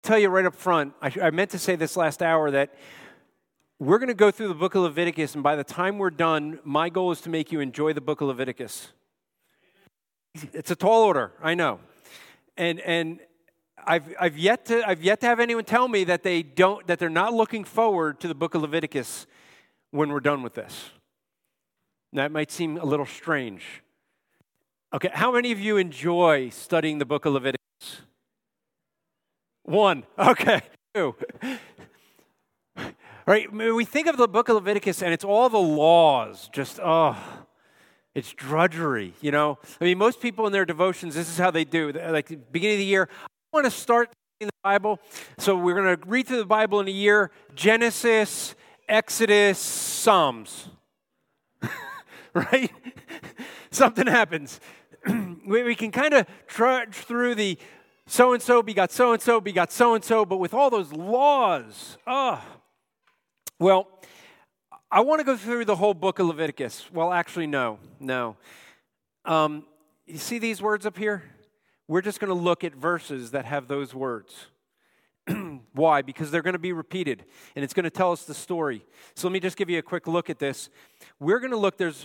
tell you right up front, I meant to say this last hour that we're going to go through the book of Leviticus, and by the time we're done, my goal is to make you enjoy the book of Leviticus. It's a tall order, I know. And I've yet to have anyone tell me that they're not looking forward to the book of Leviticus when we're done with this. That might seem a little strange. Okay, how many of you enjoy studying the book of Leviticus? One. Okay. Two. All right, we think of the book of Leviticus and it's all the laws, just, it's drudgery, you know. I mean, most people in their devotions, this is how they do. Like, the beginning of the year, I want to start in the Bible, so we're going to read through the Bible in a year, Genesis, Exodus, Psalms. Right? Something happens. We can kind of trudge through the so-and-so begot so-and-so begot so-and-so, but with all those laws, well, I want to go through the whole book of Leviticus. Well, actually, no. You see these words up here? We're just going to look at verses that have those words. Why? Because they're going to be repeated, and it's going to tell us the story. So let me just give you a quick look at this. We're going to look, there's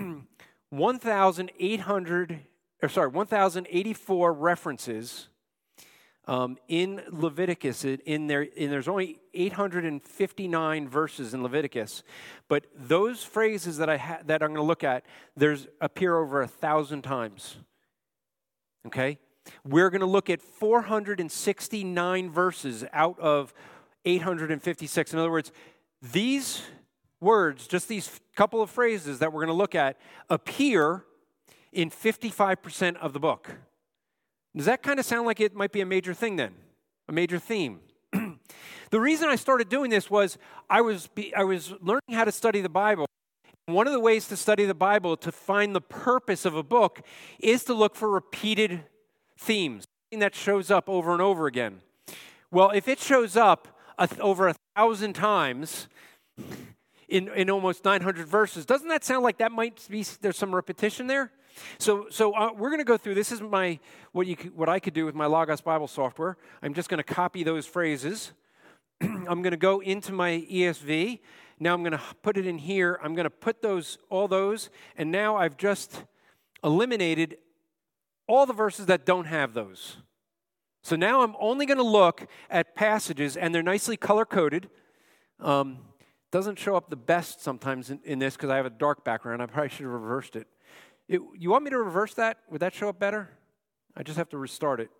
1,084 references in Leviticus. There's only 859 verses in Leviticus, but those phrases that I'm going to look at, appear over 1,000 times. Okay, we're going to look at 469 verses out of 856. In other words, these words, just these couple of phrases that we're going to look at, appear in 55% of the book. Does that kind of sound like it might be a major thing then? A major theme? The reason I started doing this was I was learning how to study the Bible. One of the ways to study the Bible, to find the purpose of a book, is to look for repeated themes, something that shows up over and over again. Well, if it shows up over 1,000 times in almost 900 verses, doesn't that sound like that might be, there's some repetition there? So we're going to go through. This is what I could do with my Logos Bible software. I'm just going to copy those phrases. I'm going to go into my ESV. Now I'm going to put it in here. I'm going to put all those, and now I've just eliminated all the verses that don't have those. So now I'm only going to look at passages, and they're nicely color-coded. Doesn't show up the best sometimes in this because I have a dark background. I probably should have reversed it. You want me to reverse that? Would that show up better? I just have to restart it.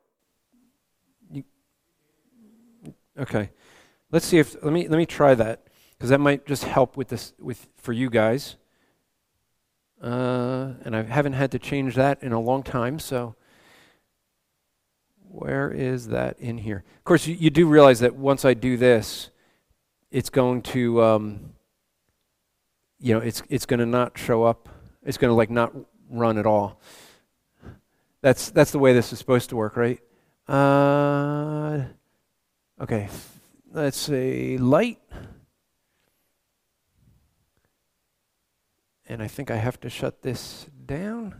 Okay. Let's see if let me try that, because that might just help with this for you guys. And I haven't had to change that in a long time, so where is that in here? Of course, you do realize that once I do this, it's going to it's going to not show up. It's going to not run at all. That's the way this is supposed to work, right? Okay, let's say light. And I think I have to shut this down.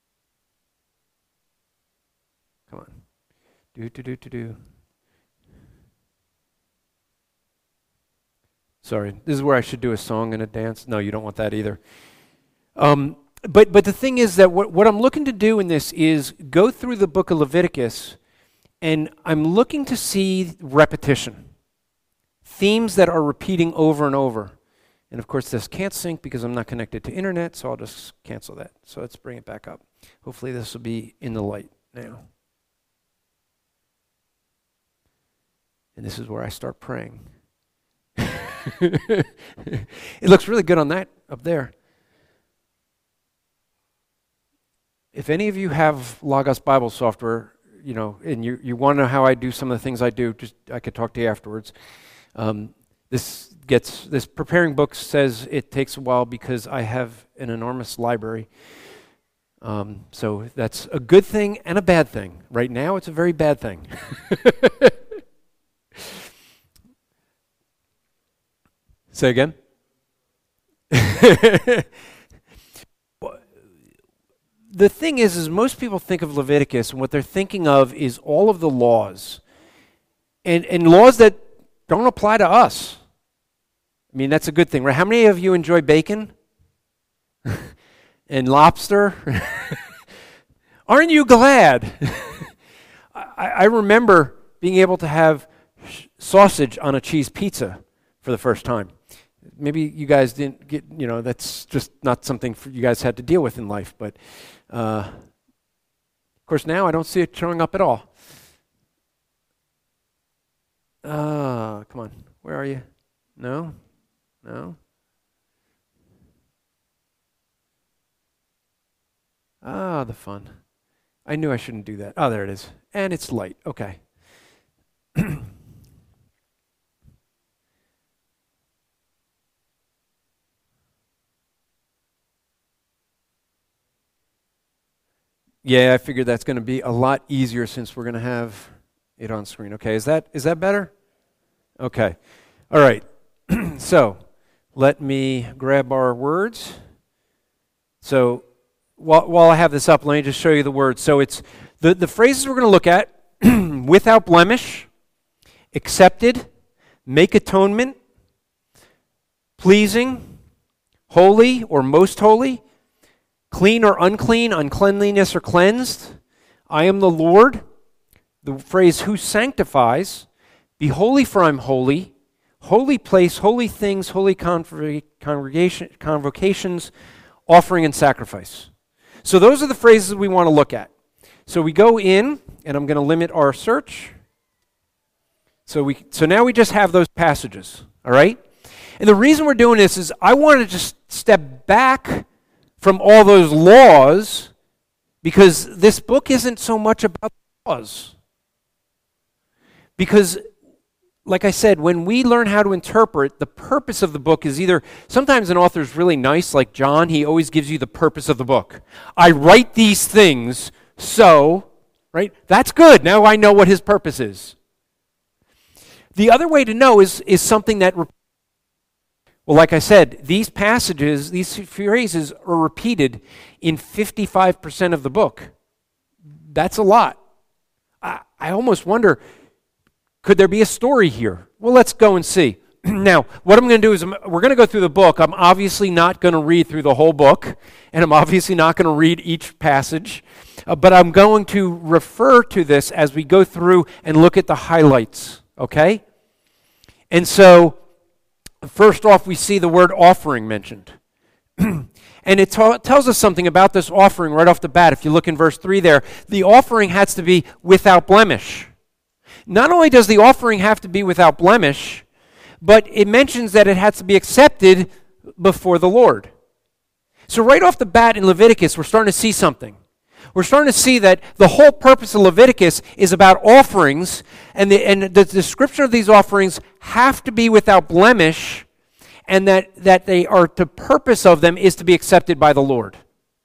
Come on. Do. Sorry, this is where I should do a song and a dance. No, you don't want that either. But the thing is that what I'm looking to do in this is go through the book of Leviticus, and I'm looking to see repetition, themes that are repeating over and over. And of course, this can't sync because I'm not connected to internet, so I'll just cancel that. So let's bring it back up. Hopefully this will be in the light now. And this is where I start praying. It looks really good on that up there. If any of you have Logos Bible software, and you want to know how I do some of the things I do, I could talk to you afterwards. This preparing books says it takes a while because I have an enormous library. So that's a good thing and a bad thing. Right now, it's a very bad thing. Say again? The thing is most people think of Leviticus, and what they're thinking of is all of the laws. and laws that don't apply to us. I mean, that's a good thing, right? How many of you enjoy bacon and lobster? Aren't you glad? I remember being able to have sausage on a cheese pizza for the first time. Maybe you guys didn't get, that's just not something you guys had to deal with in life. But, of course, now I don't see it showing up at all. Come on. Where are you? No? The fun. I knew I shouldn't do that. Oh, there it is. And it's light. Okay. Yeah, I figured that's going to be a lot easier since we're going to have it on screen. Okay, is that better? Okay. All right. So, let me grab our words. So, while I have this up, let me just show you the words. So, it's the phrases we're going to look at: without blemish, accepted, make atonement, pleasing, holy or most holy, clean or unclean, uncleanliness or cleansed, I am the Lord. The phrase who sanctifies, be holy for I'm holy, holy place, holy things, holy convocations, offering and sacrifice. So those are the phrases we want to look at. So we go in, and I'm going to limit our search. So now we just have those passages, all right? And the reason we're doing this is I want to just step back from all those laws, because this book isn't so much about laws. Because, like I said, when we learn how to interpret, the purpose of the book is either, sometimes an author's really nice, like John, he always gives you the purpose of the book. I write these things so, right? That's good. Now I know what his purpose is. The other way to know is something that, well, like I said, these passages, these phrases are repeated in 55% of the book. That's a lot. I almost wonder, could there be a story here? Well, let's go and see. Now, what I'm going to do is we're going to go through the book. I'm obviously not going to read through the whole book, and I'm obviously not going to read each passage, but I'm going to refer to this as we go through and look at the highlights, okay? And so, first off, we see the word offering mentioned. And it tells us something about this offering right off the bat. If you look in verse 3 there, the offering has to be without blemish. Not only does the offering have to be without blemish, but it mentions that it has to be accepted before the Lord. So right off the bat in Leviticus, we're starting to see something. We're starting to see that the whole purpose of Leviticus is about offerings, and the description of these offerings have to be without blemish, and that they are, the purpose of them is to be accepted by the Lord.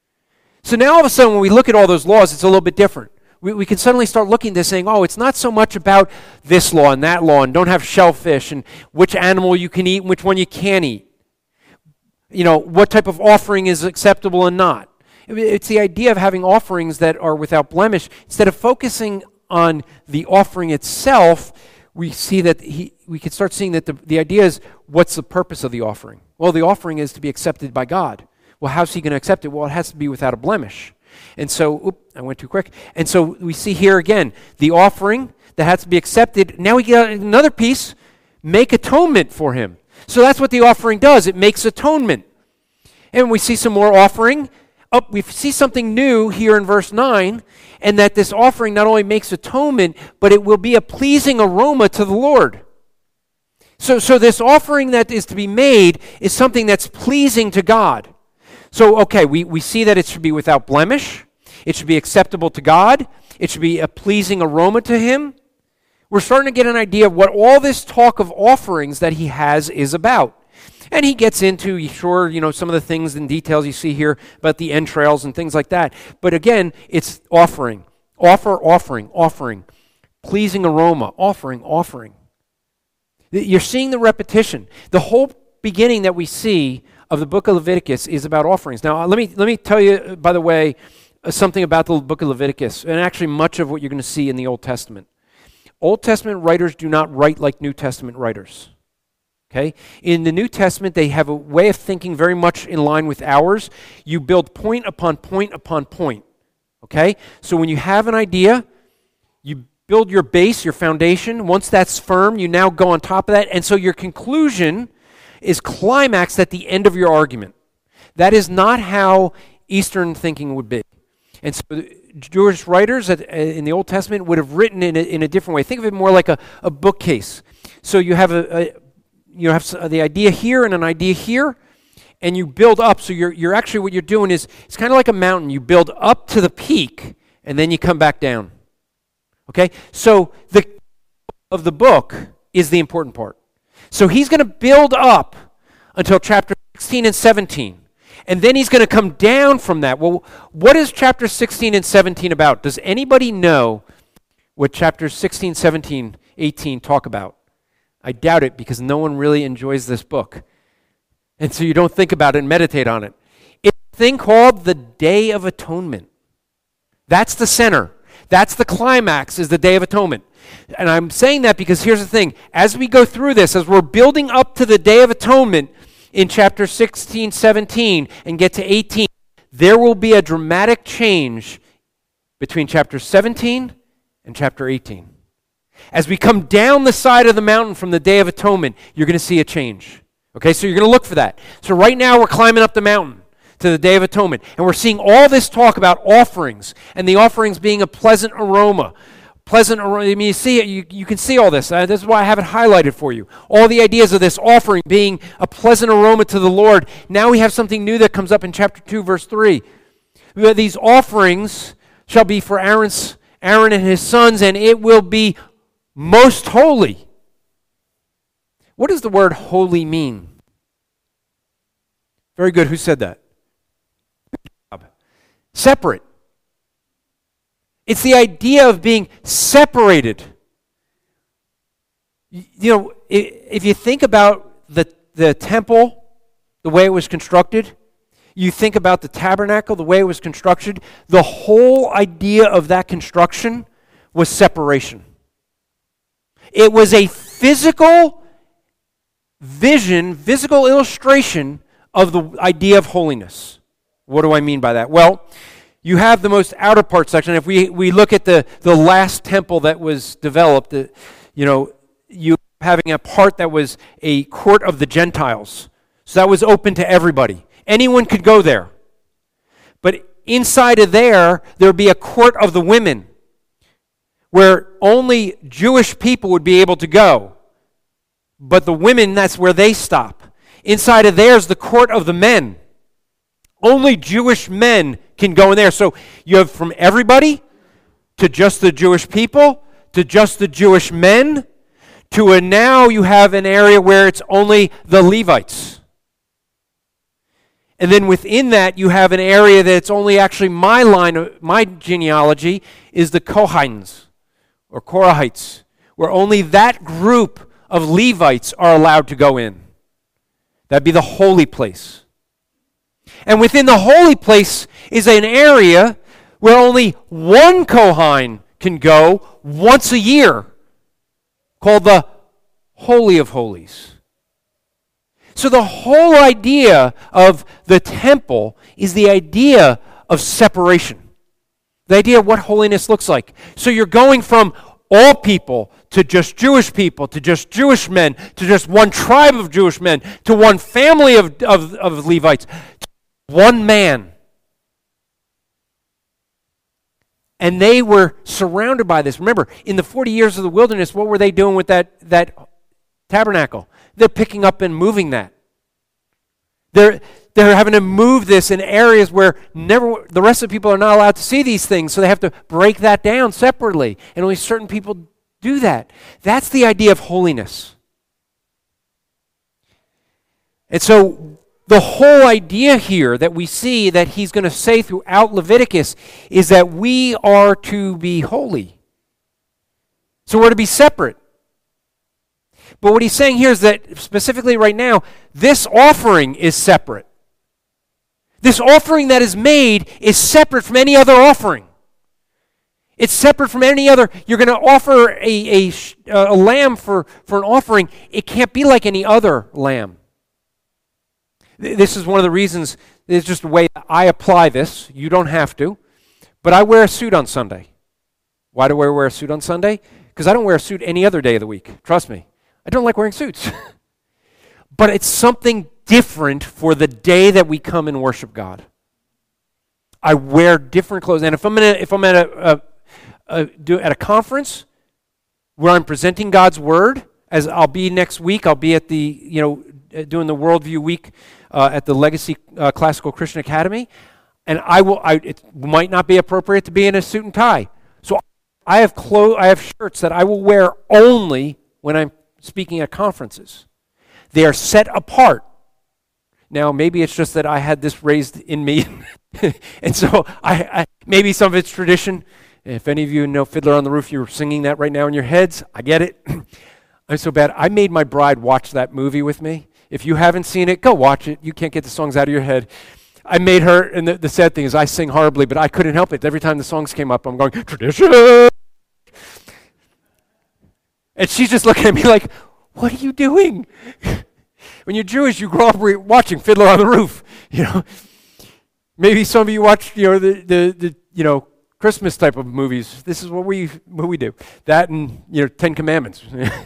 So now all of a sudden when we look at all those laws, it's a little bit different. We can suddenly start looking at this saying, oh, it's not so much about this law and that law, and don't have shellfish, and which animal you can eat and which one you can't eat. You know, what type of offering is acceptable and not. It's the idea of having offerings that are without blemish. Instead of focusing on the offering itself, we see that we can start seeing that the idea is, what's the purpose of the offering? Well, the offering is to be accepted by God. Well, how's he going to accept it? Well, it has to be without a blemish. And so, I went too quick. And so we see here again, the offering that has to be accepted. Now we get another piece, make atonement for him. So that's what the offering does. It makes atonement. And we see some more offering. We see something new here in verse 9, and that this offering not only makes atonement, but it will be a pleasing aroma to the Lord. So this offering that is to be made is something that's pleasing to God. So, okay, we see that it should be without blemish. It should be acceptable to God. It should be a pleasing aroma to him. We're starting to get an idea of what all this talk of offerings that he has is about. And he gets into, sure, some of the things and details you see here about the entrails and things like that. But again, it's offering. Offering. Pleasing aroma. Offering. You're seeing the repetition. The whole beginning that we see of the book of Leviticus is about offerings. Now, let me tell you, by the way, something about the book of Leviticus, and actually much of what you're going to see in the Old Testament. Old Testament writers do not write like New Testament writers. Okay? In the New Testament, they have a way of thinking very much in line with ours. You build point upon point upon point. Okay? So when you have an idea, you build your base, your foundation. Once that's firm, you now go on top of that. And so your conclusion is climaxed at the end of your argument. That is not how Eastern thinking would be. And so Jewish writers in the Old Testament would have written in a different way. Think of it more like a bookcase. So you have the idea here and an idea here, and you build up. So you're actually, what you're doing is, it's kind of like a mountain. You build up to the peak, and then you come back down. Okay? So of the book is the important part. So he's going to build up until chapter 16 and 17. And then he's going to come down from that. Well, what is chapter 16 and 17 about? Does anybody know what chapters 16, 17, 18 talk about? I doubt it, because no one really enjoys this book. And so you don't think about it and meditate on it. It's a thing called the Day of Atonement. That's the center. That's the climax, is the Day of Atonement. And I'm saying that because here's the thing. As we go through this, as we're building up to the Day of Atonement in chapter 16, 17, and get to 18, there will be a dramatic change between chapter 17 and chapter 18. As we come down the side of the mountain from the Day of Atonement, you're going to see a change. Okay, so you're going to look for that. So right now we're climbing up the mountain to the Day of Atonement, and we're seeing all this talk about offerings, and the offerings being a pleasant aroma. Pleasant aroma. I mean, you see it. You can see all this. This is why I have it highlighted for you. All the ideas of this offering being a pleasant aroma to the Lord. Now we have something new that comes up in chapter 2, verse 3. These offerings shall be for Aaron and his sons, and it will be most holy. What does the word holy mean? Very good. Who said that? Separate. It's the idea of being separated. You know, if you think about the temple, the way it was constructed, you think about the tabernacle, the way it was constructed, the whole idea of that construction was separation. It was a physical vision, physical illustration of the idea of holiness. What do I mean by that? Well, you have the most outer part section. If we look at the last temple that was developed, you having a part that was a court of the Gentiles. So that was open to everybody. Anyone could go there. But inside of there would be a court of the women, where only Jewish people would be able to go. But the women, that's where they stop. Inside of there is the court of the men. Only Jewish men can go in there. So you have from everybody to just the Jewish people to just the Jewish men to now you have an area where it's only the Levites. And then within that you have an area that's only actually my line, my genealogy is the Kohines or Korahites, where only that group of Levites are allowed to go in. That'd be the holy place. And within the holy place is an area where only one Kohen can go once a year, called the Holy of Holies. So the whole idea of the temple is the idea of separation. The idea of what holiness looks like. So you're going from all people to just Jewish people, to just Jewish men, to just one tribe of Jewish men, to one family of Levites, to one man. And they were surrounded by this. Remember, in the 40 years of the wilderness, what were they doing with that tabernacle? They're picking up and moving that. They're having to move this in areas where the rest of the people are not allowed to see these things, so they have to break that down separately. And only certain people do that. That's the idea of holiness. And so the whole idea here that we see that he's going to say throughout Leviticus is that we are to be holy. So we're to be separate. But what he's saying here is that specifically right now, this offering is separate. This offering that is made is separate from any other offering. It's separate from any other. You're going to offer a lamb for an offering. It can't be like any other lamb. This is one of the reasons, it's just the way I apply this. You don't have to. But I wear a suit on Sunday. Why do I wear a suit on Sunday? Because I don't wear a suit any other day of the week. Trust me. I don't like wearing suits. But it's something different for the day that we come and worship God. I wear different clothes. And if I'm at a conference where I'm presenting God's Word, as I'll be next week, I'll be at the, doing the Worldview Week at the Legacy Classical Christian Academy, and it might not be appropriate to be in a suit and tie. So I have shirts that I will wear only when I'm speaking at conferences. They are set apart. Now, maybe it's just that I had this raised in me, and so I maybe some of it's tradition. If any of you know Fiddler on the Roof, you're singing that right now in your heads. I get it. I'm so bad. I made my bride watch that movie with me. If you haven't seen it, go watch it. You can't get the songs out of your head. I made her, and the sad thing is I sing horribly, but I couldn't help it. Every time the songs came up, I'm going, tradition! And she's just looking at me like, what are you doing? When you're Jewish, you grow up watching Fiddler on the Roof. Maybe some of you watch, the Christmas type of movies. This is what we do. That and 10 Commandments.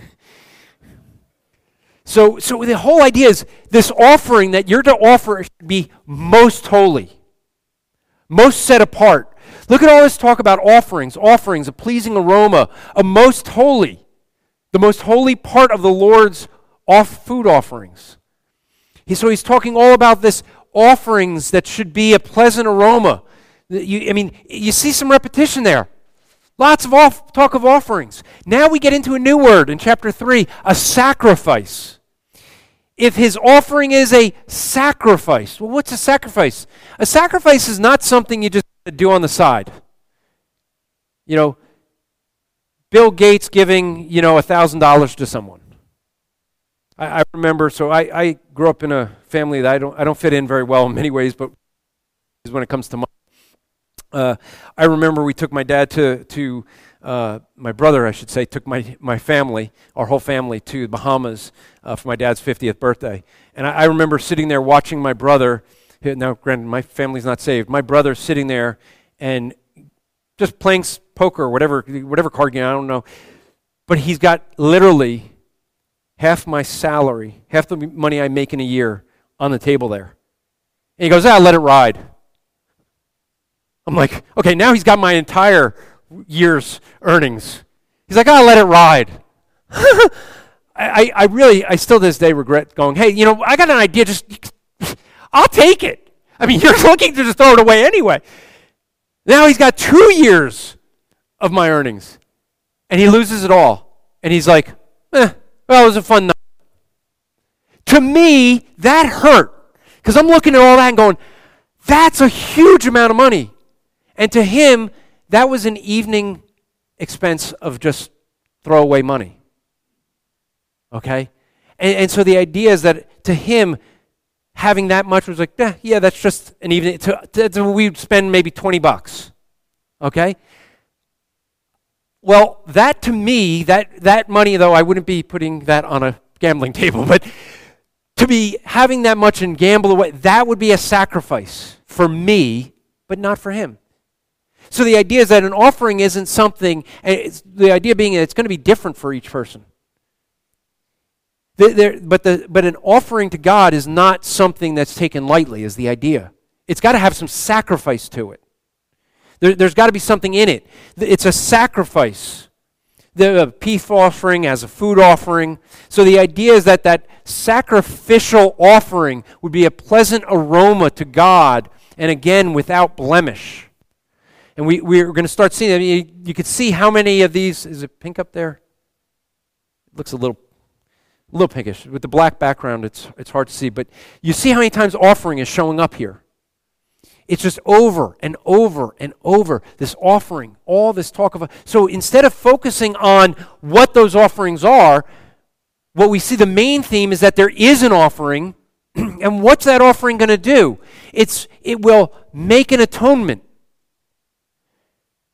So the whole idea is this offering that you're to offer should be most holy, most set apart. Look at all this talk about offerings, a pleasing aroma, a most holy, the most holy part of the Lord's food offerings. So he's talking all about this offerings that should be a pleasant aroma. You see some repetition there. Lots of talk of offerings. Now we get into a new word in chapter 3, a sacrifice. If his offering is a sacrifice, well, what's a sacrifice? A sacrifice is not something you just do on the side. Bill Gates giving, $1,000 to someone. I remember, so I grew up in a family that I don't fit in very well in many ways, but when it comes to money. I remember we took my dad to my brother, I should say, took my family, our whole family, to the Bahamas for my dad's 50th birthday. And I remember sitting there watching my brother. Now, granted, my family's not saved. My brother sitting there and just playing poker or whatever card game, I don't know. But he's got literally half my salary, half the money I make in a year on the table there. And he goes, let it ride. I'm like, okay, now he's got my entire year's earnings. He's like, let it ride. I still to this day regret going, hey, I got an idea, I'll take it. You're looking to just throw it away anyway. Now he's got 2 years of my earnings, and he loses it all. And he's like, it was a fun night. To me, that hurt, because I'm looking at all that and going, that's a huge amount of money. And to him, that was an evening expense of just throwaway money. Okay? And so the idea is that to him, having that much was like, that's just an evening. We'd spend maybe $20. Okay? Well, that to me, that money, though, I wouldn't be putting that on a gambling table, but to be having that much and gamble away, that would be a sacrifice for me, but not for him. So the idea is that an offering isn't something, the idea being that it's going to be different for each person. But an offering to God is not something that's taken lightly, is the idea. It's got to have some sacrifice to it. There's got to be something in it. It's a sacrifice. The peace offering as a food offering. So the idea is that sacrificial offering would be a pleasant aroma to God, and again, without blemish. And we're going to start seeing that. You can see how many of these, is it pink up there? It looks a little pinkish. With the black background, it's hard to see. But you see how many times offering is showing up here. It's just over and over and over, this offering, all this talk of. So instead of focusing on what those offerings are, what we see the main theme is that there is an offering, and what's that offering going to do? It will make an atonement.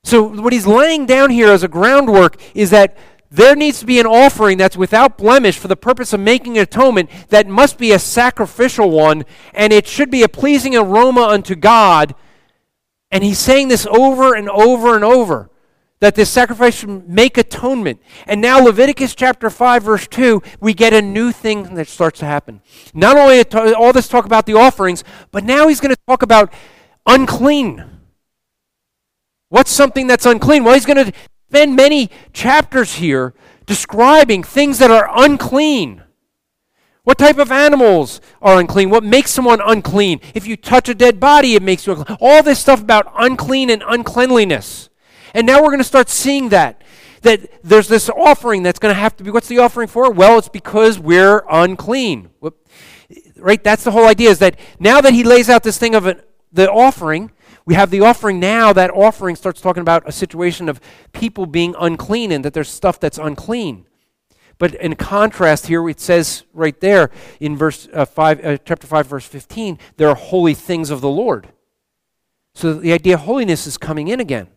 So what he's laying down here as a groundwork is that there needs to be an offering that's without blemish for the purpose of making an atonement that must be a sacrificial one, and it should be a pleasing aroma unto God. And he's saying this over and over and over, that this sacrifice should make atonement. And now Leviticus chapter 5, verse 2, we get a new thing that starts to happen. Not only all this talk about the offerings, but now he's going to talk about unclean. What's something that's unclean? Well, he's going to spend many chapters here describing things that are unclean. What type of animals are unclean? What makes someone unclean? If you touch a dead body, it makes you unclean. All this stuff about unclean and uncleanliness. And now we're going to start seeing that there's this offering that's going to have to be, what's the offering for? Well, it's because we're unclean. Right? That's the whole idea, is that now that he lays out this thing of the offering, we have the offering now. That offering starts talking about a situation of people being unclean and that there's stuff that's unclean. But in contrast here, it says right there in chapter 5, verse 15, there are holy things of the Lord. So the idea of holiness is coming in again.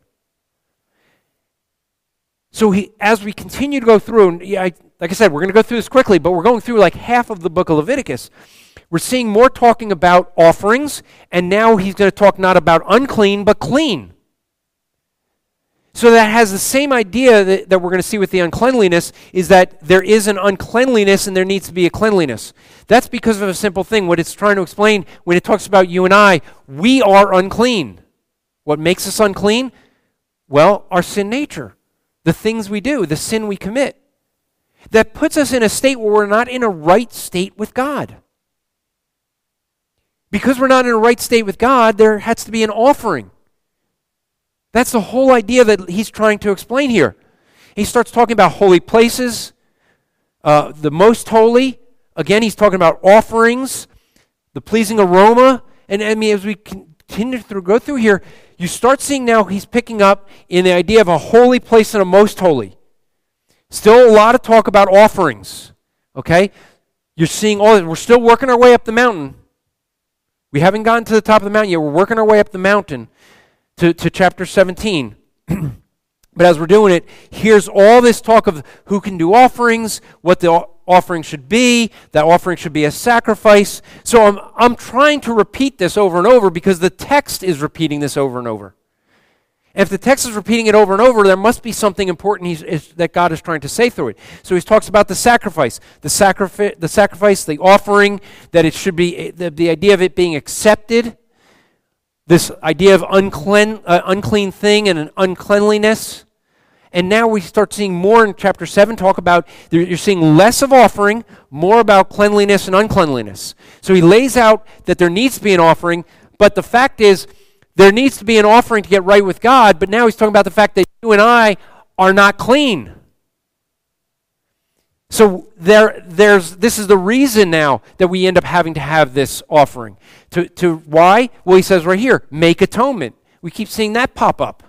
So as we continue to go through, and like I said, we're going to go through this quickly, but we're going through like half of the book of Leviticus. We're seeing more talking about offerings, and now he's going to talk not about unclean, but clean. So that has the same idea that we're going to see with the uncleanliness, is that there is an uncleanliness and there needs to be a cleanliness. That's because of a simple thing. What it's trying to explain when it talks about you and I, we are unclean. What makes us unclean? Well, our sin nature. The things we do, the sin we commit. That puts us in a state where we're not in a right state with God. Because we're not in a right state with God, there has to be an offering. That's the whole idea that he's trying to explain here. He starts talking about holy places, the most holy. Again, he's talking about offerings, the pleasing aroma. And I mean, as we continue to go through here, you start seeing now he's picking up in the idea of a holy place and a most holy. Still a lot of talk about offerings, okay? You're seeing all this. We're still working our way up the mountain. We haven't gotten to the top of the mountain yet. We're working our way up the mountain to chapter 17. But as we're doing it, here's all this talk of who can do offerings, what the offering should be. That offering should be a sacrifice. So I'm trying to repeat this over and over because the text is repeating this over and over. And if the text is repeating it over and over, there must be something important that God is trying to say through it. So he talks about the sacrifice, the offering, that it should be, the idea of it being accepted, this idea of unclean thing and an uncleanliness. And now we start seeing more in chapter 7 talk about, you're seeing less of offering, more about cleanliness and uncleanliness. So he lays out that there needs to be an offering, but the fact is, there needs to be an offering to get right with God, but now he's talking about the fact that you and I are not clean. So this is the reason now that we end up having to have this offering. To why? Well, he says right here, make atonement. We keep seeing that pop up.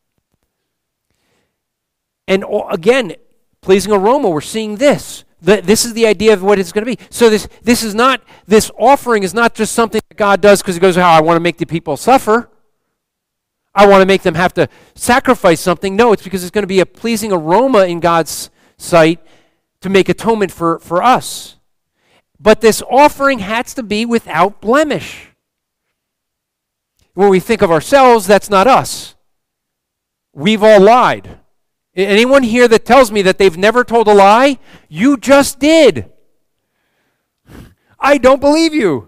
And again, pleasing aroma, we're seeing this. This is the idea of what it's going to be. So this offering is not just something that God does because he goes, I want to make the people suffer. I want to make them have to sacrifice something. No, it's because it's going to be a pleasing aroma in God's sight to make atonement for us. But this offering has to be without blemish. When we think of ourselves, that's not us. We've all lied. Anyone here that tells me that they've never told a lie, you just did. I don't believe you.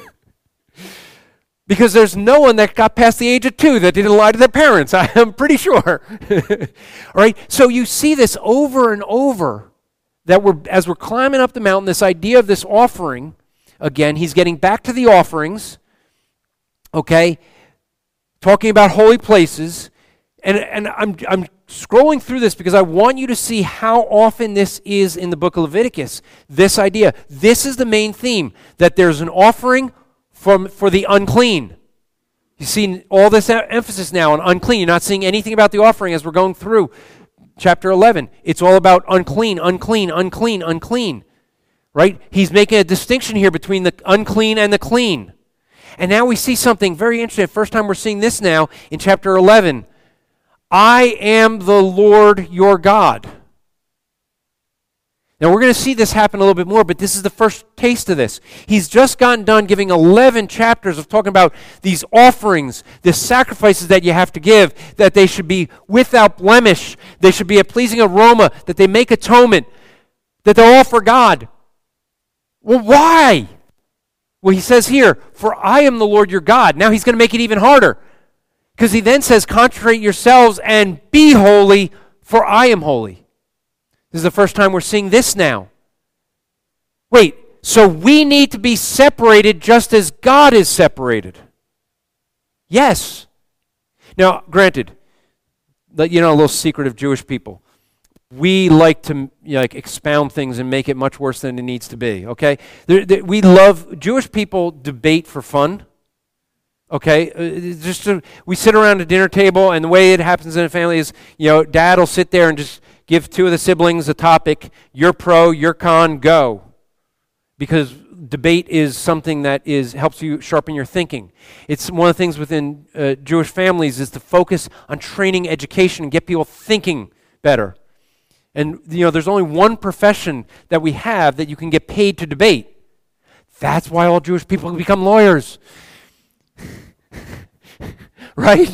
Because there's no one that got past the age of 2 that didn't lie to their parents. I'm pretty sure. All right? So you see this over and over, that as we're climbing up the mountain, this idea of this offering, again, he's getting back to the offerings, okay, talking about holy places, and I'm scrolling through this because I want you to see how often this is in the book of Leviticus. This idea. This is the main theme, that there's an offering for the unclean. You see all this emphasis now on unclean. You're not seeing anything about the offering as we're going through chapter 11. It's all about unclean, unclean, unclean, unclean. Right? He's making a distinction here between the unclean and the clean. And now we see something very interesting. First time we're seeing this now in chapter 11. I am the Lord your God. Now, we're going to see this happen a little bit more, but this is the first taste of this. He's just gotten done giving 11 chapters of talking about these offerings, the sacrifices that you have to give, that they should be without blemish, they should be a pleasing aroma, that they make atonement, that they're all for God. Well, why? Well, he says here, for I am the Lord your God. Now he's going to make it even harder, because he then says, consecrate yourselves and be holy, for I am holy. This is the first time we're seeing this now. Wait, so we need to be separated just as God is separated? Yes. Now, granted, a little secret of Jewish people. We like to expound things and make it much worse than it needs to be, okay? Jewish people debate for fun, okay? We sit around a dinner table, and the way it happens in a family is, Dad will sit there and just give two of the siblings a topic. You're pro, you're con, go. Because debate is something that helps you sharpen your thinking. It's one of the things within Jewish families is to focus on training education and get people thinking better. And, there's only one profession that we have that you can get paid to debate. That's why all Jewish people become lawyers. Right?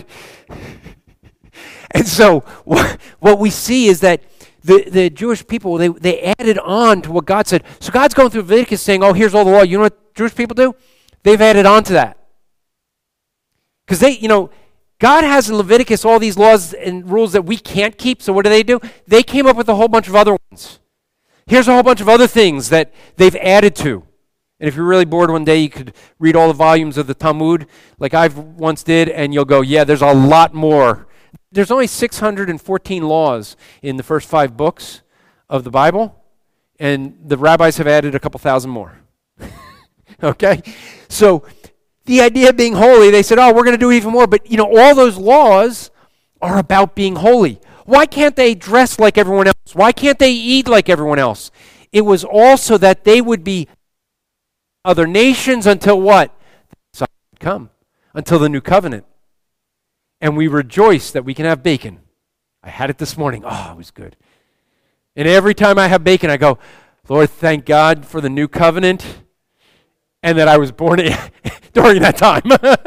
And so what we see is that the Jewish people, they added on to what God said. So God's going through Leviticus saying, oh, here's all the law. You know what Jewish people do? They've added on to that. Because God has in Leviticus all these laws and rules that we can't keep. So what do? They came up with a whole bunch of other ones. Here's a whole bunch of other things that they've added to. And if you're really bored one day, you could read all the volumes of the Talmud like I once did, and you'll go, yeah, there's a lot more. There's only 614 laws in the first 5 books of the Bible, and the rabbis have added a couple thousand more. Okay? So the idea of being holy, they said, oh, we're going to do even more. But, all those laws are about being holy. Why can't they dress like everyone else? Why can't they eat like everyone else? It was also that they would be other nations until what? Come. Until the new covenant. And we rejoice that we can have bacon. I had it this morning. Oh, it was good. And every time I have bacon, I go, Lord, thank God for the new covenant and that I was born during that time.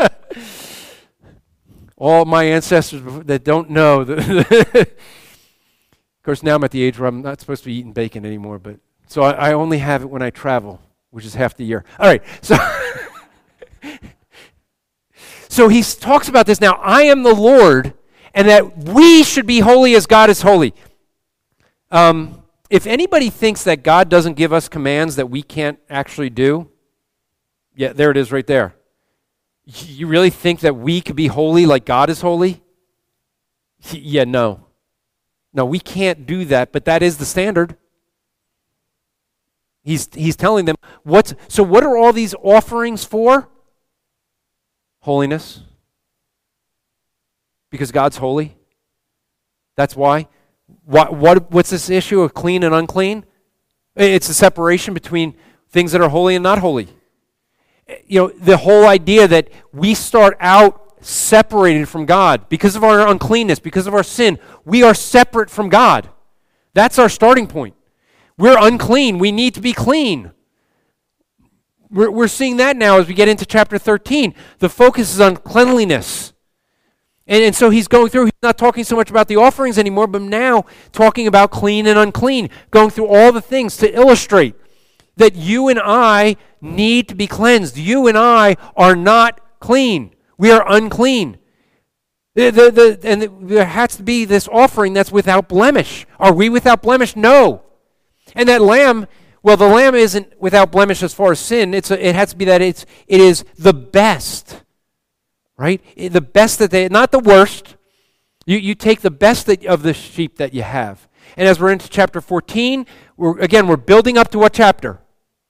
All my ancestors that don't know. Of course, now I'm at the age where I'm not supposed to be eating bacon anymore, but so I only have it when I travel, which is half the year. All right, so so he talks about this now. I am the Lord, and that we should be holy as God is holy. If anybody thinks that God doesn't give us commands that we can't actually do, yeah, there it is right there. You really think that we could be holy like God is holy? Yeah, no. No, we can't do that, but that is the standard. He's telling them, what are all these offerings for? Holiness. Because God's holy. That's why. What's this issue of clean and unclean? It's the separation between things that are holy and not holy. The whole idea that we start out separated from God because of our uncleanness, because of our sin. We are separate from God. That's our starting point. We're unclean. We need to be clean. We're seeing that now as we get into chapter 13. The focus is on cleanliness. And so he's going through, he's not talking so much about the offerings anymore, but now talking about clean and unclean, going through all the things to illustrate that you and I need to be cleansed. You and I are not clean. We are unclean. And there has to be this offering that's without blemish. Are we without blemish? No. And that lamb, well, the lamb isn't without blemish as far as sin. It has to be that it is the best. Right? The best not the worst. You take the best of the sheep that you have. And as we're into chapter 14, we're building up to what chapter?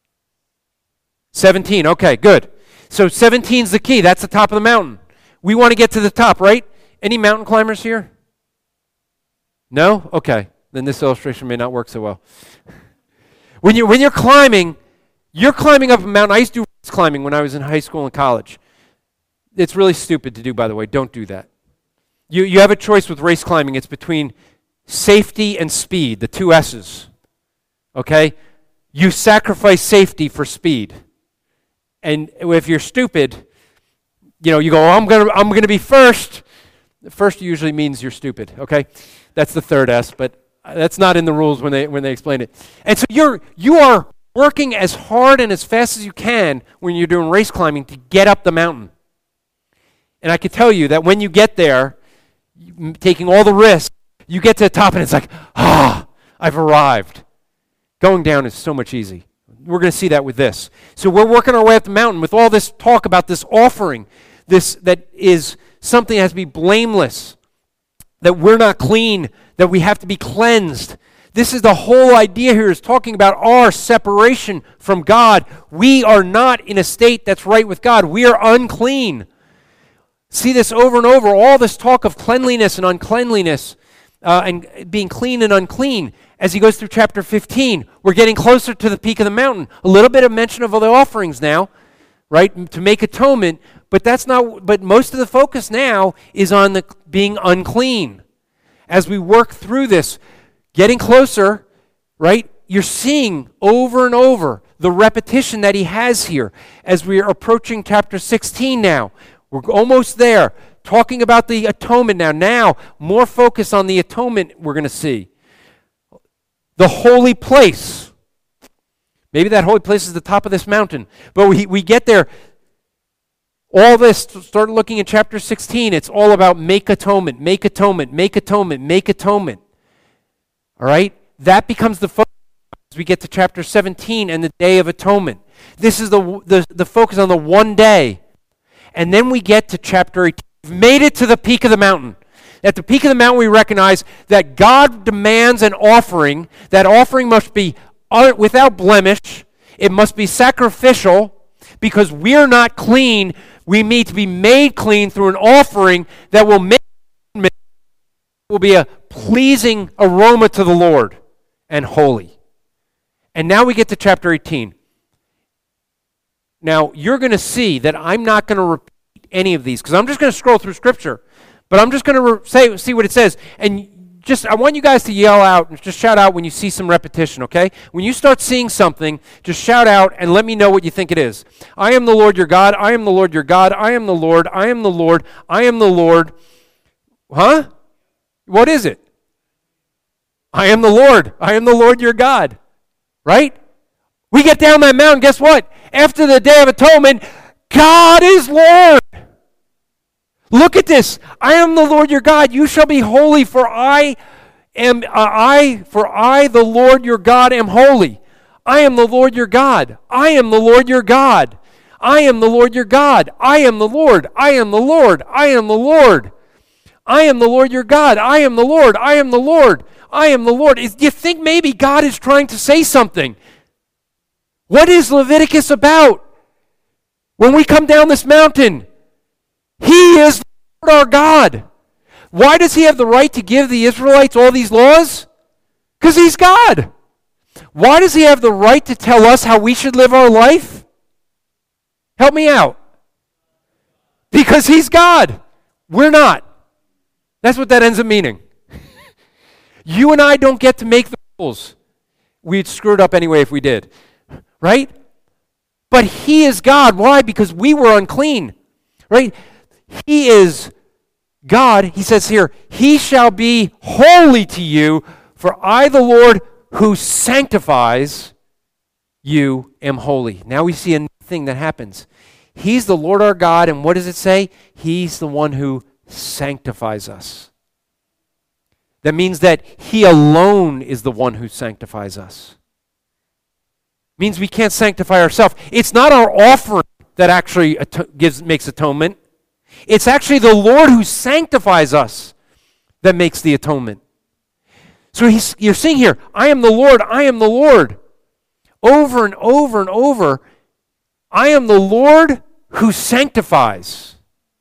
17. Okay, good. So 17 is the key. That's the top of the mountain. We want to get to the top, right? Any mountain climbers here? No? Okay. Then this illustration may not work so well. When you're climbing up a mountain. I used to do rock climbing when I was in high school and college. It's really stupid to do, by the way. Don't do that. You have a choice with race climbing. It's between safety and speed, the two S's. Okay? You sacrifice safety for speed. And if you're stupid, you go, I'm gonna be first. First usually means you're stupid, okay? That's the third S, but that's not in the rules when they explain it. And so you are working as hard and as fast as you can when you're doing race climbing to get up the mountain. And I can tell you that when you get there, taking all the risks, you get to the top and it's like, I've arrived. Going down is so much easy. We're going to see that with this. So we're working our way up the mountain with all this talk about this offering, this that is something that has to be blameless, that we're not clean, that we have to be cleansed. This is the whole idea here, is talking about our separation from God. We are not in a state that's right with God. We are unclean. See this over and over, all this talk of cleanliness and uncleanliness and being clean and unclean. As he goes through chapter 15, we're getting closer to the peak of the mountain. A little bit of mention of the offerings now, right, to make atonement, but most of the focus now is on the being unclean. As we work through this, getting closer, right, you're seeing over and over the repetition that he has here. As we are approaching chapter 16 now, we're almost there, talking about the atonement now. Now, more focus on the atonement we're going to see. The holy place. Maybe that holy place is the top of this mountain. But we get there. All this, start looking at chapter 16. It's all about make atonement, make atonement, make atonement, make atonement. All right? That becomes the focus as we get to chapter 17 and the Day of Atonement. This is the focus on the one day. And then we get to chapter 18. We've made it to the peak of the mountain. At the peak of the mountain, we recognize that God demands an offering. That offering must be without blemish. It must be sacrificial, because we're not clean. We need to be made clean through an offering that will be a pleasing aroma to the Lord and holy. And now we get to chapter 18. Now, you're going to see that I'm not going to repeat any of these, because I'm just going to scroll through Scripture. But I'm just going to see what it says. And I want you guys to yell out and just shout out when you see some repetition, okay? When you start seeing something, just shout out and let me know what you think it is. I am the Lord your God. I am the Lord your God. I am the Lord. I am the Lord. I am the Lord. Huh? What is it? I am the Lord. I am the Lord your God. Right? We get down that mountain, guess what? After the Day of Atonement, God is Lord. Look at this. I am the Lord your God. You shall be holy, for I, the Lord your God, am holy. I am the Lord your God. I am the Lord your God. I am the Lord your God. I am the Lord. I am the Lord. I am the Lord. I am the Lord your God. I am the Lord. I am the Lord. I am the Lord. Do you think maybe God is trying to say something? What is Leviticus about? When we come down this mountain, He is the Lord our God. Why does He have the right to give the Israelites all these laws? Because He's God. Why does He have the right to tell us how we should live our life? Help me out. Because He's God. We're not. That's what that ends up meaning. You and I don't get to make the rules. We'd screw it up anyway if we did. Right? But He is God. Why? Because we were unclean. Right? He is God. He says here, He shall be holy to you, for I, the Lord, who sanctifies you, am holy. Now we see a new thing that happens. He's the Lord our God, and what does it say? He's the one who sanctifies us. That means that He alone is the one who sanctifies us. Means we can't sanctify ourselves. It's not our offering that actually makes atonement. It's actually the Lord who sanctifies us that makes the atonement. So you're seeing here, I am the Lord, I am the Lord. Over and over and over, I am the Lord who sanctifies.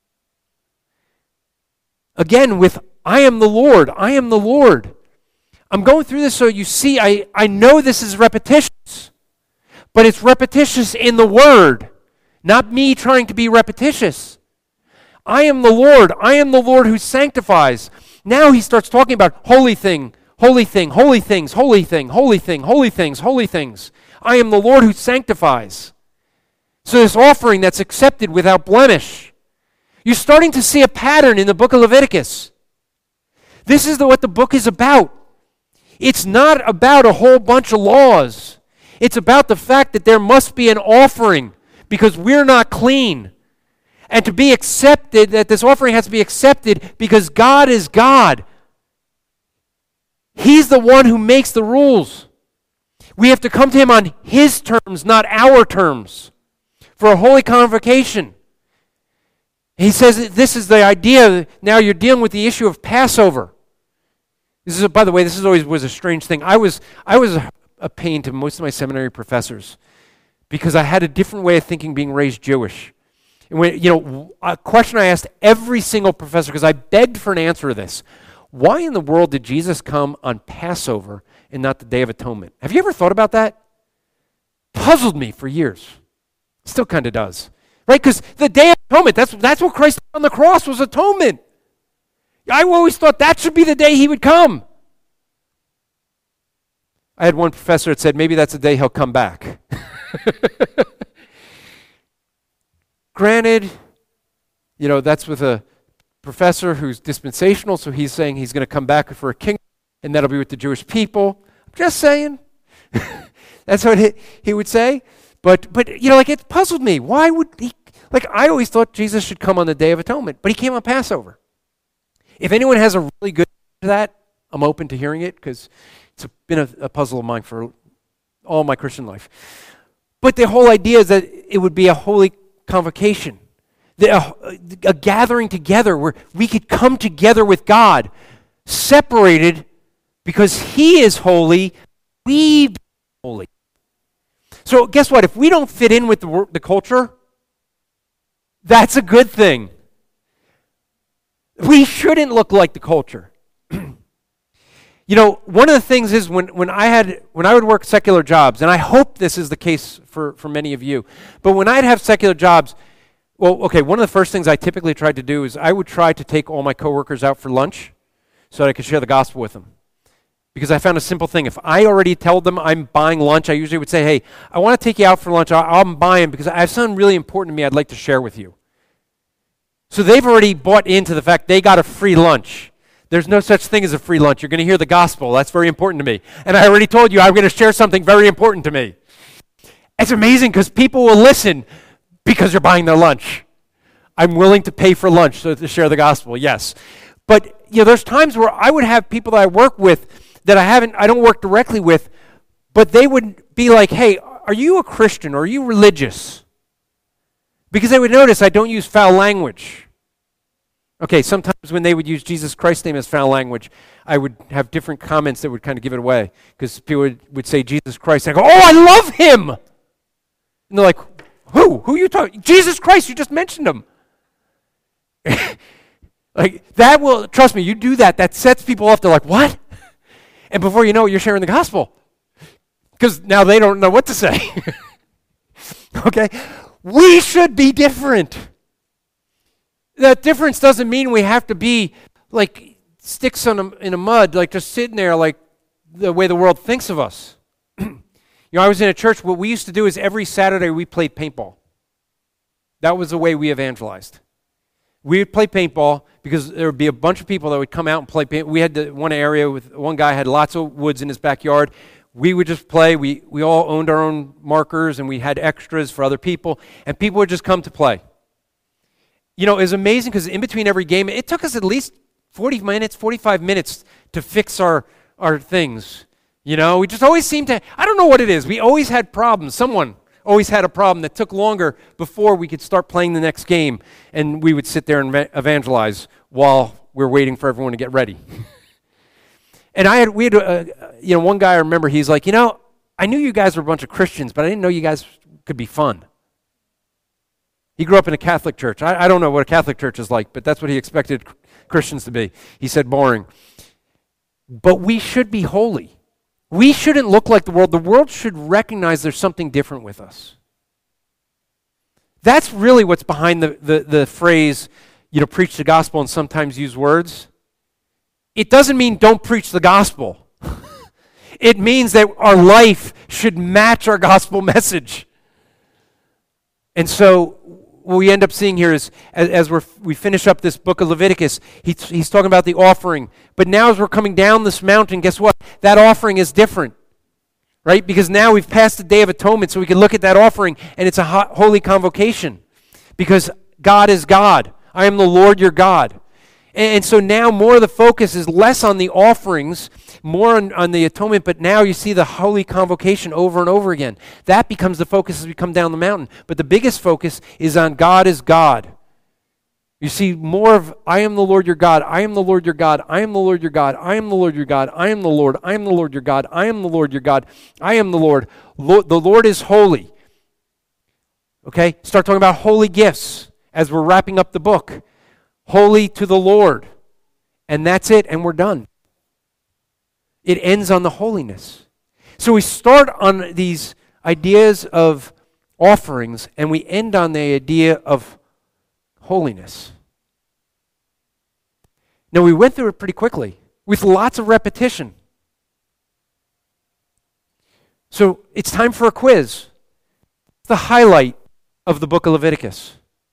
Again, with I am the Lord, I am the Lord. I'm going through this so you see, I know this is repetitious, but it's repetitious in the Word, not me trying to be repetitious. I am the Lord. I am the Lord who sanctifies. Now he starts talking about holy thing, holy thing, holy things, holy thing, holy thing, holy things, holy things. I am the Lord who sanctifies. So this offering that's accepted without blemish. You're starting to see a pattern in the book of Leviticus. This is what the book is about. It's not about a whole bunch of laws. It's about the fact that there must be an offering because we're not clean. And to be accepted, that this offering has to be accepted because God is God. He's the one who makes the rules. We have to come to him on his terms, not our terms, for a holy convocation. He says this is the idea. Now you're dealing with the issue of Passover. This is, by the way, this is always was a strange thing. I was a pain to most of my seminary professors because I had a different way of thinking being raised Jewish. And when, a question I asked every single professor, because I begged for an answer to this: why in the world did Jesus come on Passover and not the Day of Atonement? Have you ever thought about that? Puzzled me for years. Still kind of does. Right? Because the Day of Atonement, that's what Christ did on the cross, was atonement. I always thought that should be the day he would come. I had one professor that said maybe that's the day he'll come back. Granted, that's with a professor who's dispensational, so he's saying he's going to come back for a kingdom, and that'll be with the Jewish people. I'm just saying. That's what he would say. But it puzzled me. Why would he? I always thought Jesus should come on the Day of Atonement, but he came on Passover. If anyone has a really good answer to that, I'm open to hearing it because it's been a puzzle of mine for all my Christian life. But the whole idea is that it would be a holy convocation, a gathering together where we could come together with God, separated because he is holy, we be holy. So guess what? If we don't fit in with the culture, that's a good thing. We shouldn't look like the culture. One of the things is when I would work secular jobs, and I hope this is the case for many of you, but when I'd have secular jobs, one of the first things I typically tried to do is I would try to take all my coworkers out for lunch so that I could share the gospel with them. Because I found a simple thing. If I already told them I'm buying lunch, I usually would say, hey, I want to take you out for lunch. I'm buying because I have something really important to me I'd like to share with you. So they've already bought into the fact they got a free lunch. There's no such thing as a free lunch. You're going to hear the gospel. That's very important to me. And I already told you I'm going to share something very important to me. It's amazing because people will listen because you're buying their lunch. I'm willing to pay for lunch to share the gospel, yes. But there's times where I would have people that I work with that I don't work directly with, but they would be like, hey, are you a Christian or are you religious? Because they would notice I don't use foul language. Okay, sometimes when they would use Jesus Christ's name as foul language, I would have different comments that would kind of give it away. Because people would say Jesus Christ, and I go, oh, I love him! And they're like, who? Who are you talking? Jesus Christ, you just mentioned him. That will, trust me, you do that sets people off. They're like, what? And before you know it, you're sharing the gospel. Because now they don't know what to say. Okay? We should be different. That difference doesn't mean we have to be like sticks in a mud, like just sitting there like the way the world thinks of us. I was in a church, what we used to do is every Saturday we played paintball. That was the way we evangelized. We would play paintball because there would be a bunch of people that would come out and play paint. We had one area with one guy had lots of woods in his backyard. We would just play. We all owned our own markers, and we had extras for other people, and people would just come to play. It was amazing because in between every game, it took us at least 45 minutes to fix our things. We just always seemed to, I don't know what it is. We always had problems. Someone always had a problem that took longer before we could start playing the next game, and we would sit there and evangelize while we're waiting for everyone to get ready. And we had one guy I remember, he's like, I knew you guys were a bunch of Christians, but I didn't know you guys could be fun. He grew up in a Catholic church. I don't know what a Catholic church is like, but that's what he expected Christians to be. He said boring. But we should be holy. We shouldn't look like the world. The world should recognize there's something different with us. That's really what's behind the phrase, preach the gospel and sometimes use words, it doesn't mean don't preach the gospel. It means that our life should match our gospel message. And so what we end up seeing here is, as we finish up this book of Leviticus, he's talking about the offering. But now as we're coming down this mountain, guess what? That offering is different, right? Because now we've passed the Day of Atonement, so we can look at that offering, and it's a holy convocation. Because God is God. I am the Lord your God. And so now more of the focus is less on the offerings, more on the atonement, but now you see the holy convocation over and over again. That becomes the focus as we come down the mountain. But the biggest focus is on God is God. You see more of, I am the Lord your God, I am the Lord your God, I am the Lord your God, I am the Lord your God, I am the Lord, I am the Lord your God, I am the Lord your God, I am the Lord. The Lord is holy. Okay? Start talking about holy gifts as we're wrapping up the book. Holy to the Lord. And that's it, and we're done. It ends on the holiness. So we start on these ideas of offerings, and we end on the idea of holiness. Now, we went through it pretty quickly, with lots of repetition. So it's time for a quiz. The highlight of the book of Leviticus.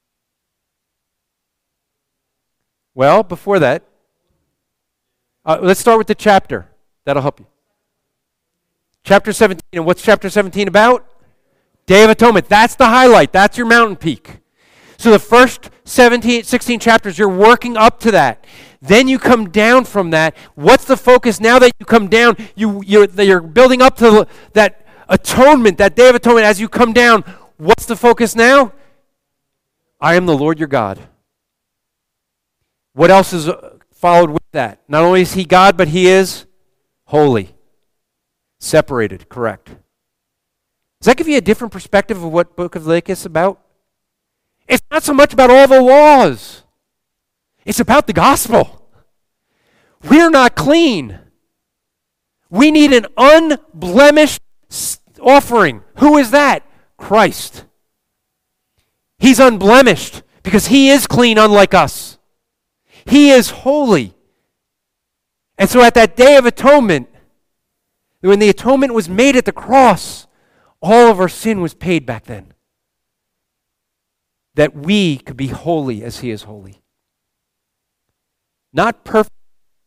Well, before that, let's start with the chapter. That'll help you. Chapter 17. And what's chapter 17 about? Day of Atonement. That's the highlight. That's your mountain peak. So the first 16 chapters, you're working up to that. Then you come down from that. What's the focus now that you come down? You're building up to that atonement, that Day of Atonement. As you come down, what's the focus now? I am the Lord your God. What else is followed with that? Not only is he God, but he is holy. Separated, correct. Does that give you a different perspective of what book of Leviticus is about? It's not so much about all the laws. It's about the gospel. We're not clean. We need an unblemished offering. Who is that? Christ. He's unblemished because he is clean, unlike us. He is holy. And so at that Day of Atonement, when the atonement was made at the cross, all of our sin was paid back then. That we could be holy as he is holy. Not perfect.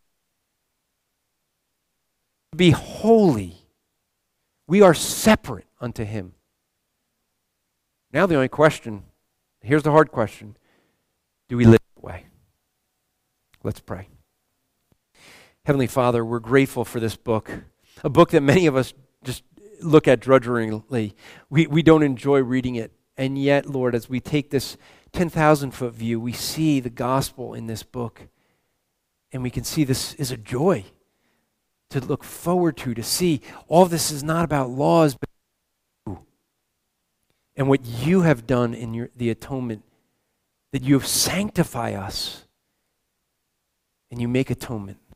Be holy. We are separate unto him. Now the only question, here's the hard question. Do we live that way? Let's pray. Heavenly Father, we're grateful for this book, a book that many of us just look at drudgeringly. We don't enjoy reading it. And yet, Lord, as we take this 10,000-foot view, we see the gospel in this book. And we can see this is a joy to look forward to see all of this is not about laws, but you. And what you have done in the atonement, that you have sanctified us. And you make atonement.